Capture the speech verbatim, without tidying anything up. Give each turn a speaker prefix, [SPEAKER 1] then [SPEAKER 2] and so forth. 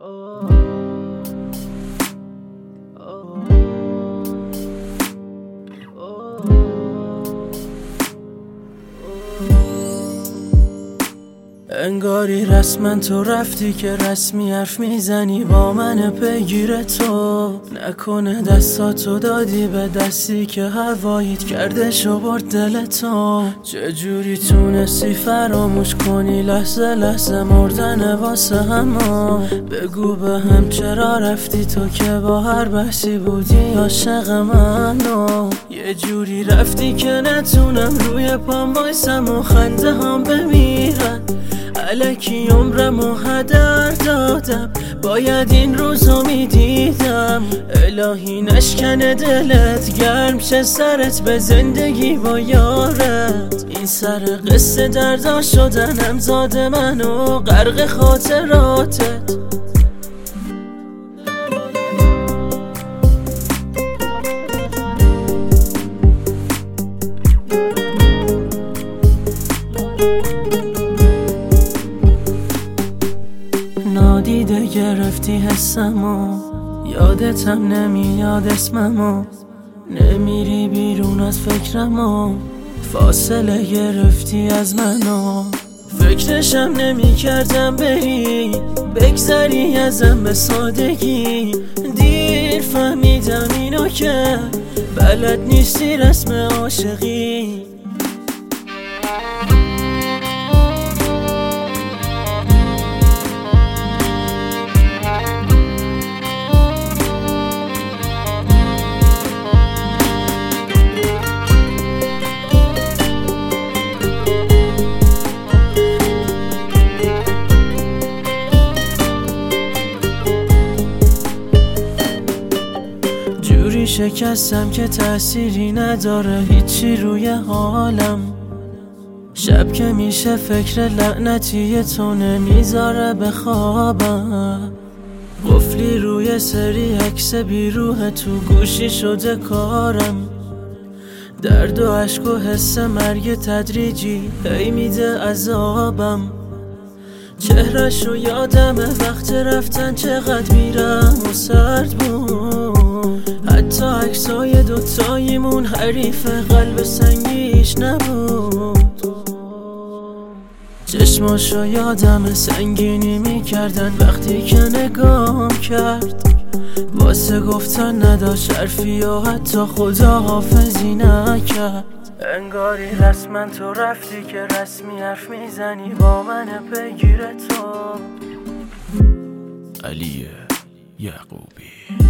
[SPEAKER 1] انگاری رسما تو رفتی که رسمی حرف میزنی با من پیگیر تو. نکنه دستاتو دادی به دستی که هواییت کرده شو برد دل تو. چجوری تونستی فراموش کنی لحظه لحظه مردن واسه همو. بگو به هم چرا رفتی تو که با هر بحثی بودی عاشق منو. یه جوری رفتی که نتونم روی پام بایسم و خنده هم بمیرن. الکی عمرمو هدر دادم، باید این روزو میدیدم. الهی نشکنه دلت، گرم شه سرت به زندگی با یارت. این سر قصه دردا شدنم زاد منو غرق خاطراتت. نادیده گرفتی حسمو، یادتم نمیاد اسممو. نمیری بیرون از فکرمو، فاصله گرفتی از منو. فکرشم نمی کردم بری بگذری ازم به سادگی. دیر فهمیدم اینو که بلد نیستی رسم عاشقی. جوری شکستم که تأثیری نداره هیچی روی حالم. شب که میشه فکر لعنتی تو نمیذاره بخوابم. قفلی روی سری عکس بیروح تو گوشی شده کارم. درد و عشق و حس مرگ تدریجی هی میده عذابم. چهرهشو یادمه وقت رفتن چقدر میرم و سرد بود. حتی عکسای دوتاییمون حریف قلب سنگیش نبود. چشماشو یادمه سنگینی میکردن وقتی که نگام کرد. واسه گفتن نداشت حرفی و حتی خدا حافظی نکرد. انگاری رسما تو رفتی که رسمی حرف میزنی با من پیگیر تو.
[SPEAKER 2] علی یعقوبی.